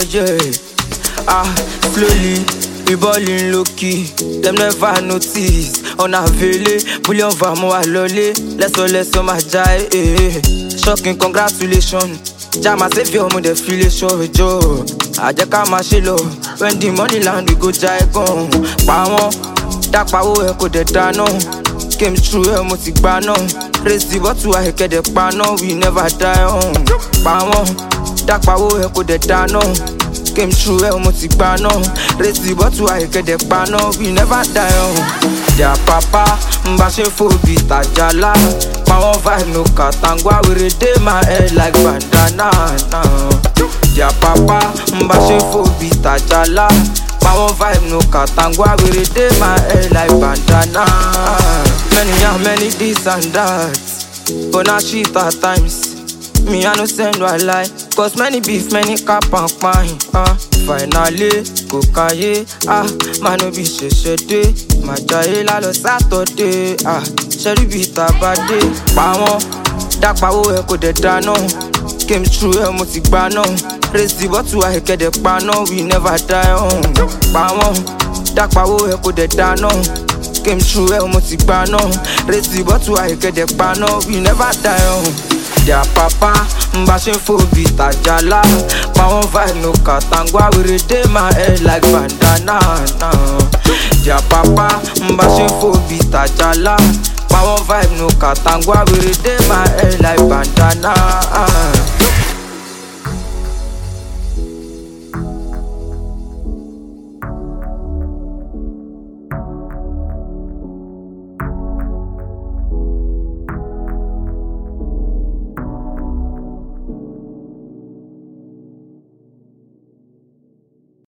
yeah. Slowly, we ballin' low key. Them never notice. On a vele, bullion va mo a lolly. Let's my jai, Shocking, congratulations. Jama savior mo de feel show Joe. Ajeka ma shilo. When the money land we go jai gon. Pa won, dak pa wo e ko de dano. Came true e mo ti gba no. Raise the bottle I ke de pa no. We never die on. Pa won, dak pa wo e ko de dano. Came true e mo ti gba no. Raise the bottle I ke de pa no. We never die on. Their papa, mbashe phobi tajala. My one vibe no katangwa, we redeem my head like bandana. Their papa, mbashe phobi tajala. My one vibe no katangwa, we redeem my head like bandana. Many this and that, but not shit at times. Me I no send no lie, cause many beef, many cap and pine. Finally, kokaye, man no be sheshede. Majaye la lo Saturday, Sherry be tabade. Pa won, dak pa wo e ko de dano. Came true e mo ti gba no. Raise the bottle I ke de pa no. We never die on. Pa won, dak pa wo e ko de dano. Came true e mo ti gba no. Raise the bottle I ke de pa no. We never die on. Their papa, mbashe phobi tajala. My one vibe no katangwa, we redeem my head like bandana. Their papa, mbashe phobi tajala. My one vibe no katangwa, we redeem my head like bandana.